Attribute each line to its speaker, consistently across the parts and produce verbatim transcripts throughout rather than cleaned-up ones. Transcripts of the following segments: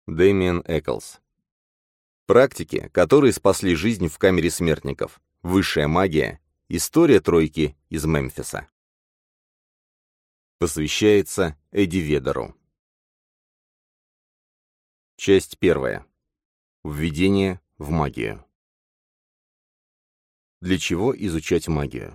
Speaker 1: Дэмиан Эклс. Практики, которые спасли жизнь в камере смертников. Высшая магия. История тройки из Мемфиса. Посвящается Эдди Ведеру. Часть первая. Введение в магию. Для чего изучать магию?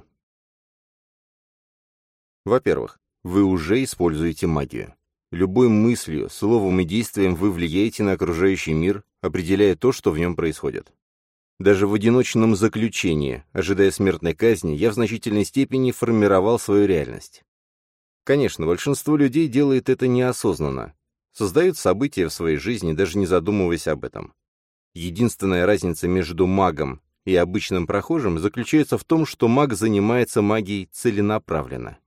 Speaker 1: Во-первых, вы уже используете магию. Любой мыслью, словом и действием вы влияете на окружающий мир, определяя то, что в нем происходит. Даже в одиночном заключении, ожидая смертной казни, я в значительной степени формировал свою реальность. Конечно, большинство людей делает это неосознанно, создают события в своей жизни, даже не задумываясь об этом. Единственная разница между магом и обычным прохожим заключается в том, что маг занимается магией целенаправленно.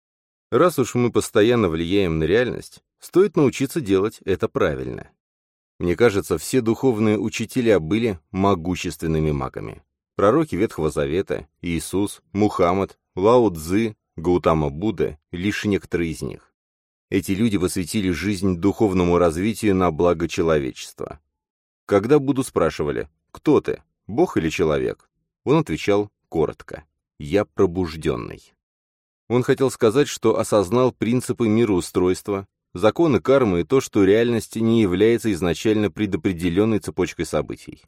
Speaker 1: Раз уж мы постоянно влияем на реальность, стоит научиться делать это правильно. Мне кажется, все духовные учителя были могущественными магами. Пророки Ветхого Завета, Иисус, Мухаммад, Лао Цзы, Гаутама Будда — лишь некоторые из них. Эти люди посвятили жизнь духовному развитию на благо человечества. Когда Будду спрашивали: «Кто ты, Бог или человек?», он отвечал коротко: «Я пробужденный». Он хотел сказать, что осознал принципы мироустройства, законы кармы и то, что реальность не является изначально предопределенной цепочкой событий.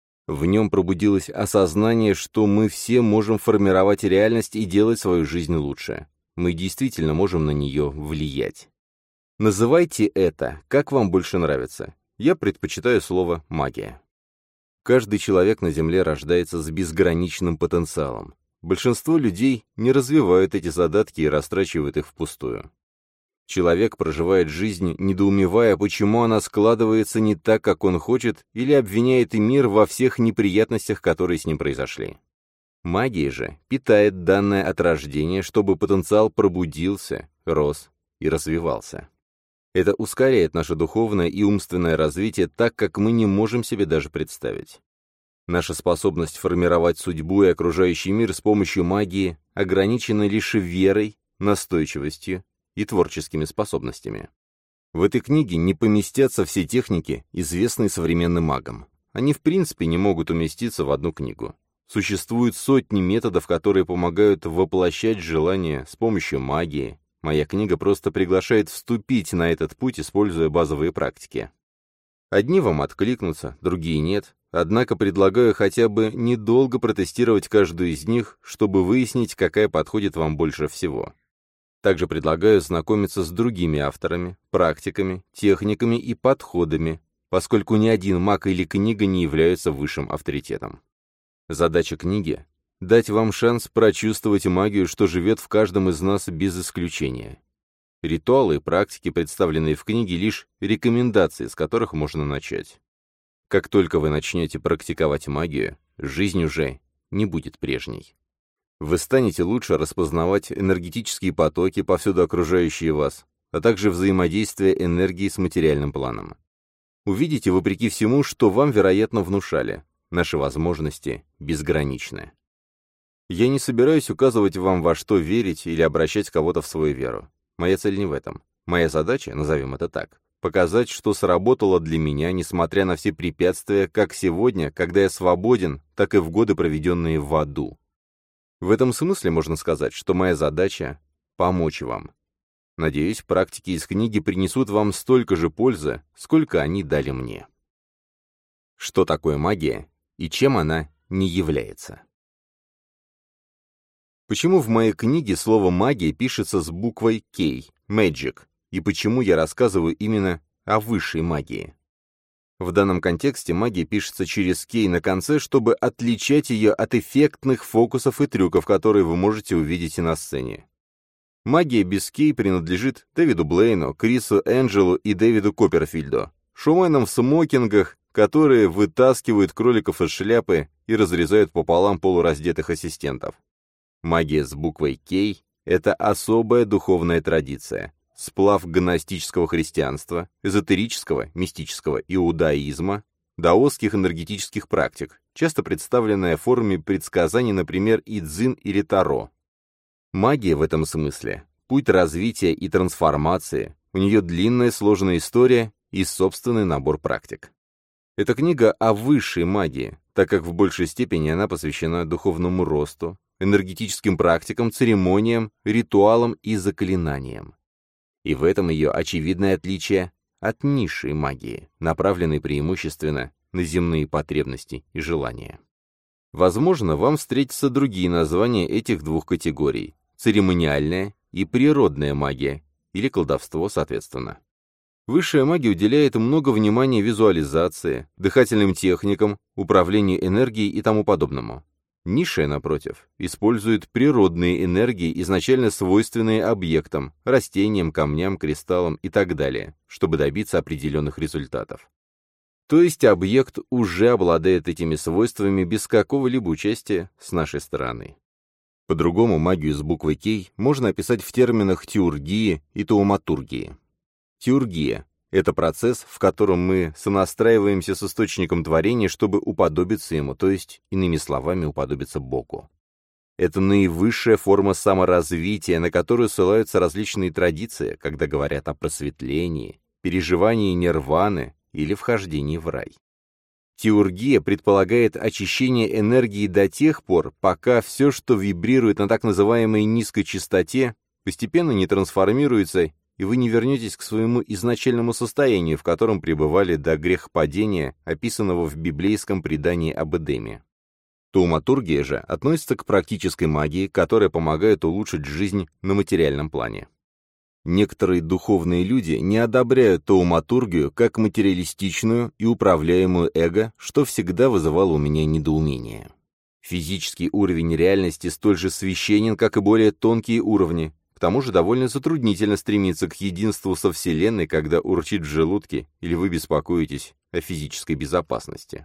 Speaker 1: В нем пробудилось осознание, что мы все можем формировать реальность и делать свою жизнь лучше. Мы действительно можем на нее влиять. Называйте это, как вам больше нравится. Я предпочитаю слово «магия». Каждый человек на Земле рождается с безграничным потенциалом. Большинство людей не развивают эти задатки и растрачивают их впустую. Человек проживает жизнь, недоумевая, почему она складывается не так, как он хочет, или обвиняет и мир во всех неприятностях, которые с ним произошли. Магия же питает данное от рождения, чтобы потенциал пробудился, рос и развивался. Это ускоряет наше духовное и умственное развитие так, как мы не можем себе даже представить. Наша способность формировать судьбу и окружающий мир с помощью магии ограничена лишь верой, настойчивостью и творческими способностями. В этой книге не поместятся все техники, известные современным магам. Они в принципе не могут уместиться в одну книгу. Существуют сотни методов, которые помогают воплощать желания с помощью магии. Моя книга просто приглашает вступить на этот путь, используя базовые практики. Одни вам откликнутся, другие нет, однако предлагаю хотя бы недолго протестировать каждую из них, чтобы выяснить, какая подходит вам больше всего. Также предлагаю знакомиться с другими авторами, практиками, техниками и подходами, поскольку ни один маг или книга не являются высшим авторитетом. Задача книги — дать вам шанс прочувствовать магию, что живет в каждом из нас без исключения. Ритуалы и практики, представленные в книге, лишь рекомендации, с которых можно начать. Как только вы начнете практиковать магию, жизнь уже не будет прежней. Вы станете лучше распознавать энергетические потоки, повсюду окружающие вас, а также взаимодействие энергии с материальным планом. Увидите, вопреки всему, что вам, вероятно, внушали. Наши возможности безграничны. Я не собираюсь указывать вам, во что верить или обращать кого-то в свою веру. Моя цель не в этом. Моя задача, назовем это так, показать, что сработало для меня, несмотря на все препятствия, как сегодня, когда я свободен, так и в годы, проведенные в аду. В этом смысле можно сказать, что моя задача — помочь вам. Надеюсь, практики из книги принесут вам столько же пользы, сколько они дали мне. Что такое магия и чем она не является? Почему в моей книге слово «магия» пишется с буквой K, Magic, и почему я рассказываю именно о высшей магии? В данном контексте магия пишется через K на конце, чтобы отличать ее от эффектных фокусов и трюков, которые вы можете увидеть и на сцене. Магия без K принадлежит Дэвиду Блейну, Крису Энджелу и Дэвиду Копперфильду, шоуменам в смокингах, которые вытаскивают кроликов из шляпы и разрезают пополам полураздетых ассистентов. Магия с буквой K — это особая духовная традиция, сплав гностического христианства, эзотерического, мистического иудаизма, даосских энергетических практик, часто представленная в форме предсказаний, например, идзин или таро. Магия в этом смысле — путь развития и трансформации, у нее длинная сложная история, и собственный набор практик. Это книга о высшей магии, так как в большей степени она посвящена духовному росту, энергетическим практикам, церемониям, ритуалам и заклинаниям. И в этом ее очевидное отличие от низшей магии, направленной преимущественно на земные потребности и желания. Возможно, вам встретятся другие названия этих двух категорий – церемониальная и природная магия, или колдовство, соответственно. Высшая магия уделяет много внимания визуализации, дыхательным техникам, управлению энергией и тому подобному. Низшая, напротив, использует природные энергии, изначально свойственные объектам, растениям, камням, кристаллам и так далее, чтобы добиться определенных результатов. То есть объект уже обладает этими свойствами без какого-либо участия с нашей стороны. По-другому магию с буквой «К» можно описать в терминах теургии и тауматургии. Теургия — это процесс, в котором мы сонастраиваемся с источником творения, чтобы уподобиться ему, то есть, иными словами, уподобиться Богу. Это наивысшая форма саморазвития, на которую ссылаются различные традиции, когда говорят о просветлении, переживании нирваны или вхождении в рай. Теургия предполагает очищение энергии до тех пор, пока все, что вибрирует на так называемой низкой частоте, постепенно не трансформируется, и вы не вернетесь к своему изначальному состоянию, в котором пребывали до грехопадения, описанного в библейском предании об Эдеме. Тауматургия же относится к практической магии, которая помогает улучшить жизнь на материальном плане. Некоторые духовные люди не одобряют тауматургию как материалистичную и управляемую эго, что всегда вызывало у меня недоумение. Физический уровень реальности столь же священен, как и более тонкие уровни. К тому же довольно затруднительно стремиться к единству со Вселенной, когда урчит в желудке или вы беспокоитесь о физической безопасности.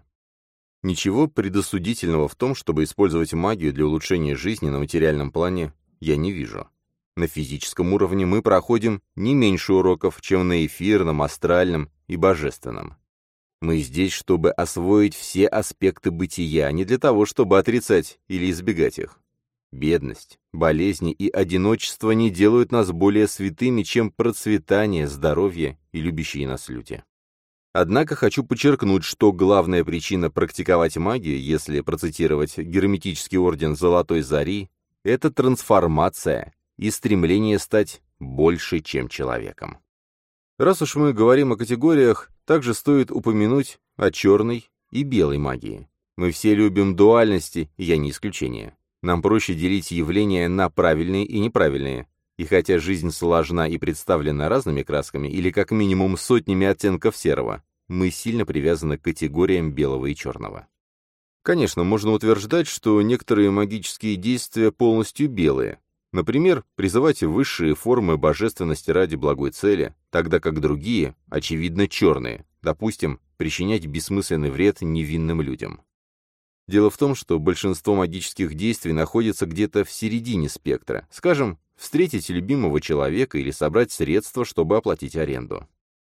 Speaker 1: Ничего предосудительного в том, чтобы использовать магию для улучшения жизни на материальном плане, я не вижу. На физическом уровне мы проходим не меньше уроков, чем на эфирном, астральном и божественном. Мы здесь, чтобы освоить все аспекты бытия, а не для того, чтобы отрицать или избегать их. Бедность, болезни и одиночество не делают нас более святыми, чем процветание, здоровье и любящие нас люди. Однако хочу подчеркнуть, что главная причина практиковать магию, если процитировать герметический орден Золотой Зари, это трансформация и стремление стать больше, чем человеком. Раз уж мы говорим о категориях, также стоит упомянуть о черной и белой магии. Мы все любим дуальности, и я не исключение. Нам проще делить явления на правильные и неправильные. И хотя жизнь сложна и представлена разными красками, или как минимум сотнями оттенков серого, мы сильно привязаны к категориям белого и черного. Конечно, можно утверждать, что некоторые магические действия полностью белые. Например, призывать высшие формы божественности ради благой цели, тогда как другие, очевидно, черные, допустим, причинять бессмысленный вред невинным людям. Дело в том, что большинство магических действий находится где-то в середине спектра, скажем, встретить любимого человека или собрать средства, чтобы оплатить аренду.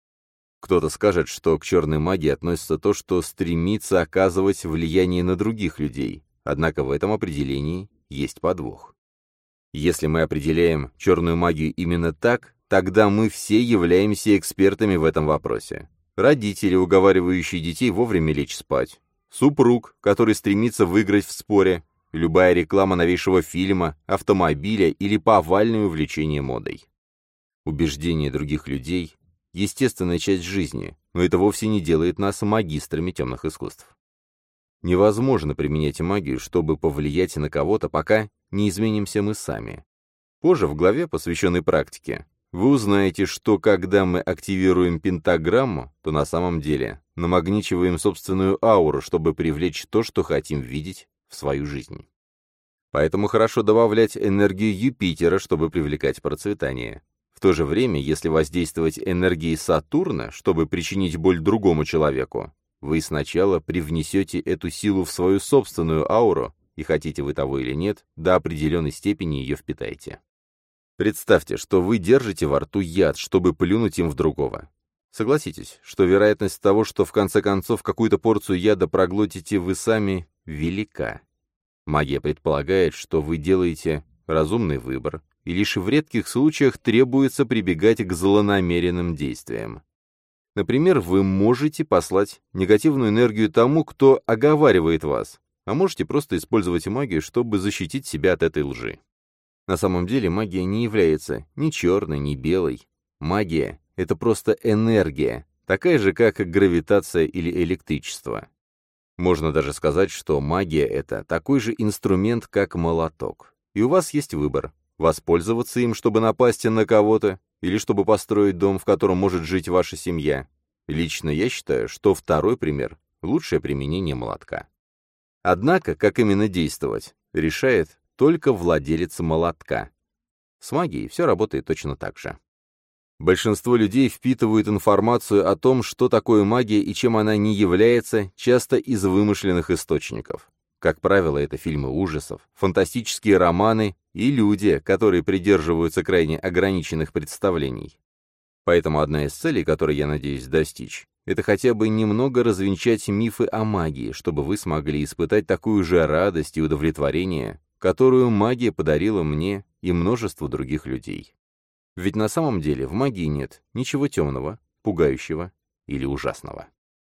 Speaker 1: Кто-то скажет, что к черной магии относится то, что стремится оказывать влияние на других людей, однако в этом определении есть подвох. Если мы определяем черную магию именно так, тогда мы все являемся экспертами в этом вопросе. Родители, уговаривающие детей вовремя лечь спать. Супруг, который стремится выиграть в споре. Любая реклама новейшего фильма, автомобиля или повальное увлечение модой. Убеждения других людей – естественная часть жизни, но это вовсе не делает нас магистрами темных искусств. Невозможно применять магию, чтобы повлиять на кого-то, пока не изменимся мы сами. Позже в главе, посвященной практике, вы узнаете, что когда мы активируем пентаграмму, то на самом деле намагничиваем собственную ауру, чтобы привлечь то, что хотим видеть в свою жизнь. Поэтому хорошо добавлять энергию Юпитера, чтобы привлекать процветание. В то же время, если воздействовать энергией Сатурна, чтобы причинить боль другому человеку, вы сначала привнесете эту силу в свою собственную ауру, и хотите вы того или нет, до определенной степени ее впитаете. Представьте, что вы держите во рту яд, чтобы плюнуть им в другого. Согласитесь, что вероятность того, что в конце концов какую-то порцию яда проглотите вы сами, велика. Магия предполагает, что вы делаете разумный выбор, и лишь в редких случаях требуется прибегать к злонамеренным действиям. Например, вы можете послать негативную энергию тому, кто оговаривает вас, а можете просто использовать магию, чтобы защитить себя от этой лжи. На самом деле магия не является ни черной, ни белой. Магия — это просто энергия, такая же, как гравитация или электричество. Можно даже сказать, что магия — это такой же инструмент, как молоток. И у вас есть выбор — воспользоваться им, чтобы напасть на кого-то, или чтобы построить дом, в котором может жить ваша семья. Лично я считаю, что второй пример — лучшее применение молотка. Однако, как именно действовать, решает только владелец молотка. С магией все работает точно так же. Большинство людей впитывают информацию о том, что такое магия и чем она не является, часто из вымышленных источников. Как правило, это фильмы ужасов, фантастические романы и люди, которые придерживаются крайне ограниченных представлений. Поэтому одна из целей, которой я надеюсь достичь, это хотя бы немного развенчать мифы о магии, чтобы вы смогли испытать такую же радость и удовлетворение, которую магия подарила мне и множеству других людей. Ведь на самом деле в магии нет ничего темного, пугающего или ужасного.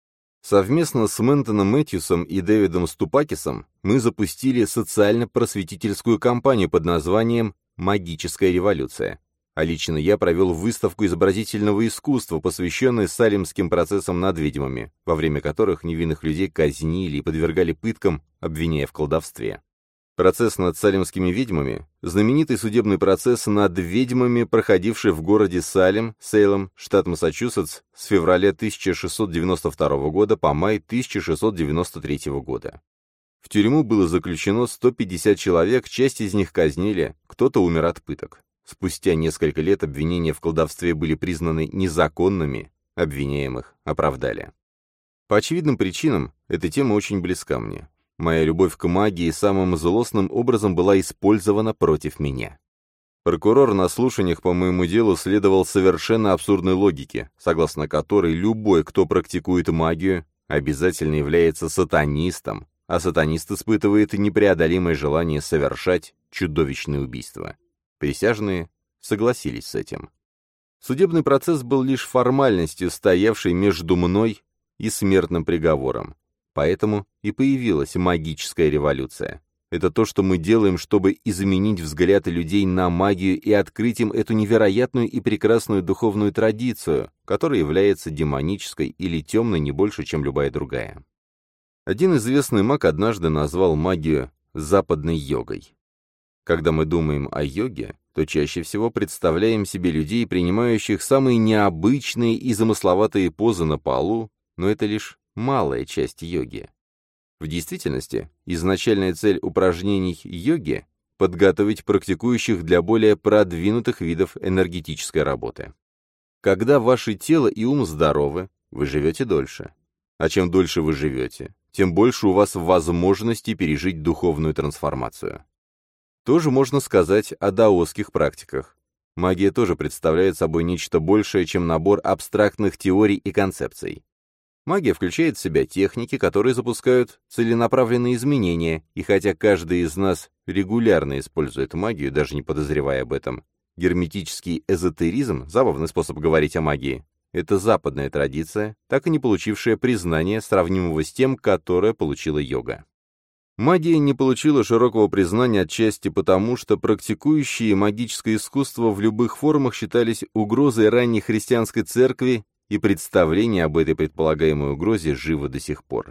Speaker 1: Совместно с Ментоном Мэтьюсом и Дэвидом Ступакисом мы запустили социально-просветительскую кампанию под названием «Магическая революция». А лично я провел выставку изобразительного искусства, посвященную салемским процессам над ведьмами, во время которых невинных людей казнили и подвергали пыткам, обвиняя в колдовстве. Процесс над салемскими ведьмами – знаменитый судебный процесс над ведьмами, проходивший в городе Салем, Сейлем, штат Массачусетс, с февраля тысяча шестьсот девяносто второго года по май тысяча шестьсот девяносто третьего года. В тюрьму было заключено сто пятьдесят человек, часть из них казнили, кто-то умер от пыток. Спустя несколько лет обвинения в колдовстве были признаны незаконными, обвиняемых оправдали. По очевидным причинам эта тема очень близка мне. Моя любовь к магии самым злостным образом была использована против меня. Прокурор на слушаниях по моему делу следовал совершенно абсурдной логике, согласно которой любой, кто практикует магию, обязательно является сатанистом, а сатанист испытывает непреодолимое желание совершать чудовищные убийства. Присяжные согласились с этим. Судебный процесс был лишь формальностью, стоявшей между мной и смертным приговором. Поэтому и появилась магическая революция. Это то, что мы делаем, чтобы изменить взгляды людей на магию и открыть им эту невероятную и прекрасную духовную традицию, которая является демонической или темной не больше, чем любая другая. Один известный маг однажды назвал магию «западной йогой». Когда мы думаем о йоге, то чаще всего представляем себе людей, принимающих самые необычные и замысловатые позы на полу, но это лишь малая часть йоги. В действительности, изначальная цель упражнений йоги – подготовить практикующих для более продвинутых видов энергетической работы. Когда ваше тело и ум здоровы, вы живете дольше. А чем дольше вы живете, тем больше у вас возможностей пережить духовную трансформацию. Тоже можно сказать о даосских практиках. Магия тоже представляет собой нечто большее, чем набор абстрактных теорий и концепций. Магия включает в себя техники, которые запускают целенаправленные изменения, и хотя каждый из нас регулярно использует магию, даже не подозревая об этом, герметический эзотеризм, забавный способ говорить о магии, это западная традиция, так и не получившая признания, сравнимого с тем, которое получила йога. Магия не получила широкого признания отчасти потому, что практикующие магическое искусство в любых формах считались угрозой ранней христианской церкви, и представление об этой предполагаемой угрозе живо до сих пор.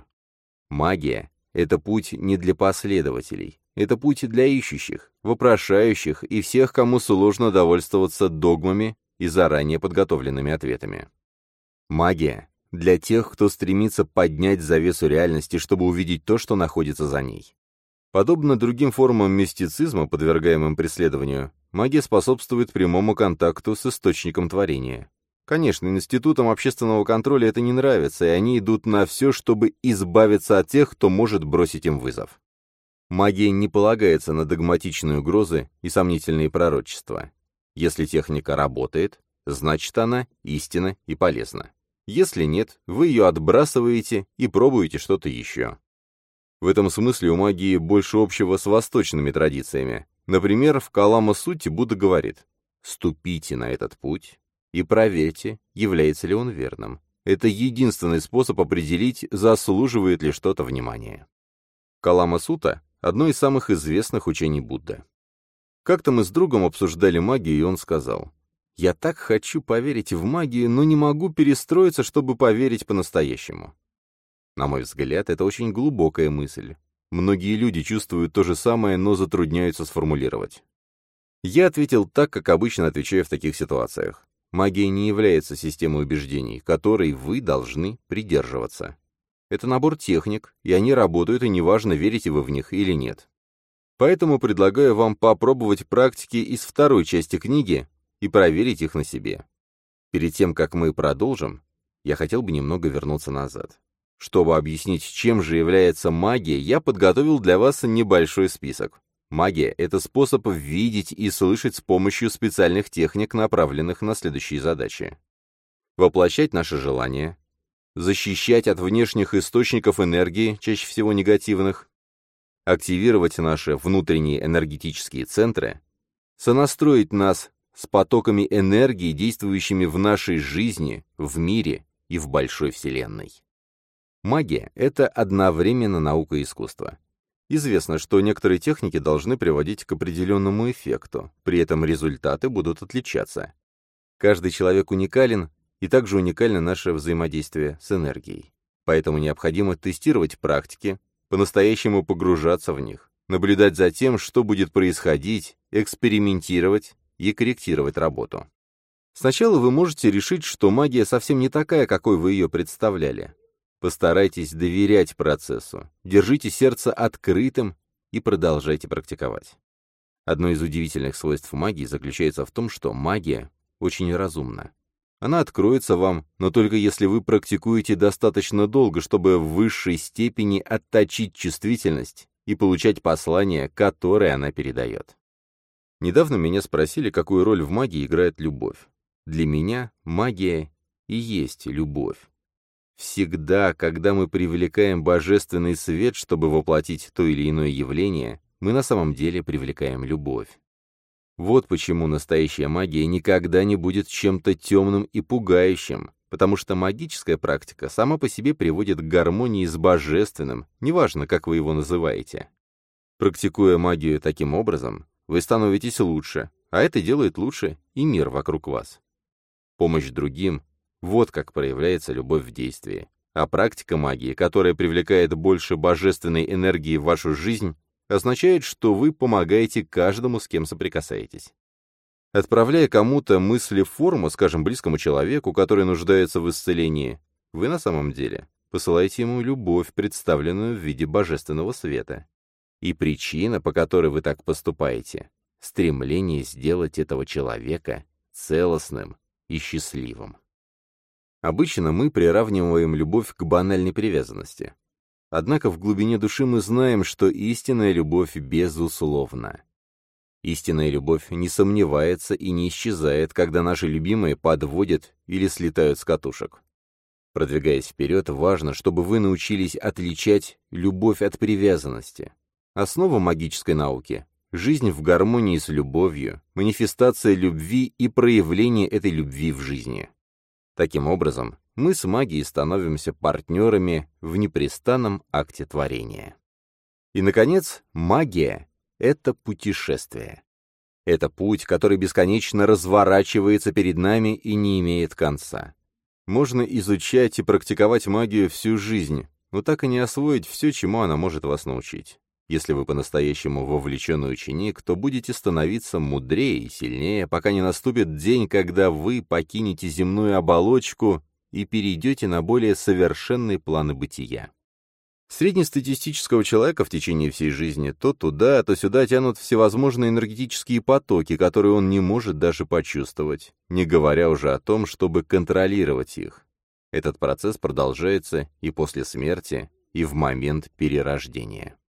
Speaker 1: Магия — это путь не для последователей, это путь для ищущих, вопрошающих и всех, кому сложно довольствоваться догмами и заранее подготовленными ответами. Магия — для тех, кто стремится поднять завесу реальности, чтобы увидеть то, что находится за ней. Подобно другим формам мистицизма, подвергаемым преследованию, магия способствует прямому контакту с источником творения. Конечно, институтам общественного контроля это не нравится, и они идут на все, чтобы избавиться от тех, кто может бросить им вызов. Магия не полагается на догматичные угрозы и сомнительные пророчества. Если техника работает, значит она истинна и полезна. Если нет, вы ее отбрасываете и пробуете что-то еще. В этом смысле у магии больше общего с восточными традициями. Например, в Калама-Сутте Будда говорит: «Ступите на этот путь и проверьте, является ли он верным. Это единственный способ определить, заслуживает ли что-то внимания. Калама-сутта – одно из самых известных учений Будды. Как-то мы с другом обсуждали магию, и он сказал: «Я так хочу поверить в магию, но не могу перестроиться, чтобы поверить по-настоящему». На мой взгляд, это очень глубокая мысль. Многие люди чувствуют то же самое, но затрудняются сформулировать. Я ответил так, как обычно отвечаю в таких ситуациях. Магия не является системой убеждений, которой вы должны придерживаться. Это набор техник, и они работают, и неважно, верите вы в них или нет. Поэтому предлагаю вам попробовать практики из второй части книги и проверить их на себе. Перед тем, как мы продолжим, я хотел бы немного вернуться назад. Чтобы объяснить, чем же является магия, я подготовил для вас небольшой список. Магия — это способ видеть и слышать с помощью специальных техник, направленных на следующие задачи. Воплощать наши желания, защищать от внешних источников энергии, чаще всего негативных, активировать наши внутренние энергетические центры, сонастроить нас с потоками энергии, действующими в нашей жизни, в мире и в большой вселенной. Магия — это одновременно наука и искусство. Известно, что некоторые техники должны приводить к определенному эффекту, при этом результаты будут отличаться. Каждый человек уникален, и также уникально наше взаимодействие с энергией. Поэтому необходимо тестировать практики, по-настоящему погружаться в них, наблюдать за тем, что будет происходить, экспериментировать и корректировать работу. Сначала вы можете решить, что магия совсем не такая, какой вы ее представляли. Постарайтесь доверять процессу, держите сердце открытым и продолжайте практиковать. Одно из удивительных свойств магии заключается в том, что магия очень разумна. Она откроется вам, но только если вы практикуете достаточно долго, чтобы в высшей степени отточить чувствительность и получать послание, которое она передает. Недавно меня спросили, какую роль в магии играет любовь. Для меня магия и есть любовь. Всегда, когда мы привлекаем божественный свет, чтобы воплотить то или иное явление, мы на самом деле привлекаем любовь. Вот почему настоящая магия никогда не будет чем-то темным и пугающим, потому что магическая практика сама по себе приводит к гармонии с божественным, неважно, как вы его называете. Практикуя магию таким образом, вы становитесь лучше, а это делает лучше и мир вокруг вас. Помощь другим — вот как проявляется любовь в действии. А практика магии, которая привлекает больше божественной энергии в вашу жизнь, означает, что вы помогаете каждому, с кем соприкасаетесь. Отправляя кому-то мысли в форму, скажем, близкому человеку, который нуждается в исцелении, вы на самом деле посылаете ему любовь, представленную в виде божественного света. И причина, по которой вы так поступаете — стремление сделать этого человека целостным и счастливым. Обычно мы приравниваем любовь к банальной привязанности. Однако в глубине души мы знаем, что истинная любовь безусловна. Истинная любовь не сомневается и не исчезает, когда наши любимые подводят или слетают с катушек. Продвигаясь вперед, важно, чтобы вы научились отличать любовь от привязанности. Основа магической науки — жизнь в гармонии с любовью, манифестация любви и проявление этой любви в жизни. Таким образом, мы с магией становимся партнерами в непрестанном акте творения. И, наконец, магия — это путешествие. Это путь, который бесконечно разворачивается перед нами и не имеет конца. Можно изучать и практиковать магию всю жизнь, но так и не освоить все, чему она может вас научить. Если вы по-настоящему вовлеченный ученик, то будете становиться мудрее и сильнее, пока не наступит день, когда вы покинете земную оболочку и перейдете на более совершенные планы бытия. Среднестатистического человека в течение всей жизни то туда, то сюда тянут всевозможные энергетические потоки, которые он не может даже почувствовать, не говоря уже о том, чтобы контролировать их. Этот процесс продолжается и после смерти, и в момент перерождения.